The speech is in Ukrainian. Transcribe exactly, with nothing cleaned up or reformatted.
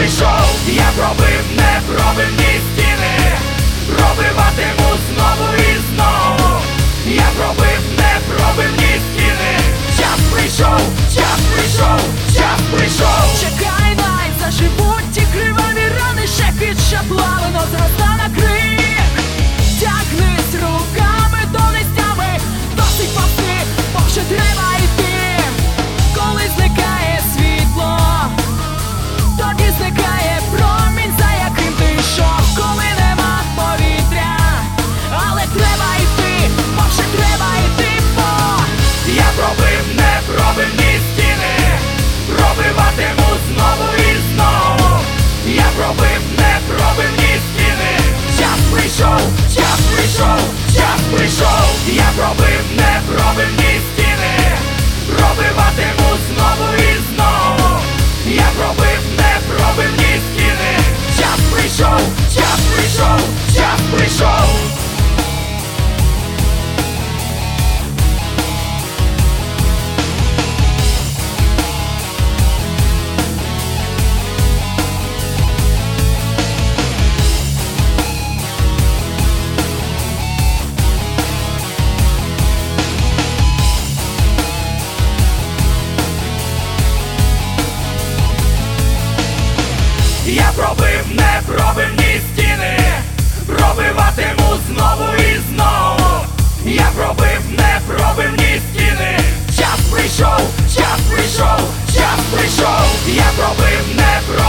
прийшов, я пробив непробивні стіни, пробиватиму знову і знову. Я пробив непробивні стіни. Час прийшов, час прийшов, час прийшов. Чекай, най, заживуть ті криваві рани, ще під шаплавино зроста на крик. Тягнись руками донестями, досить пасти, бо вже треба йти. Коли зникає світло, тоді зникає промінь, за яким ти йшов. Коли нема повітря, але треба йти, бо вже треба йти, бо я пробив непробивні стіни, пробиватиму знову і знову. Я пробив непробивні стіни. Час прийшов, час прийшов, час прийшов. Я пробив непробивні стіни, пробиватиму знову і знову. Я пробив непробивні стіни. Час прийшов, час прийшов, час прийшов. Я пробив непробивні стіни, пробиватиму знову і знову. Я пробив непробивні стіни. Час прийшов, час прийшов, час прийшов. Я пробив непробивні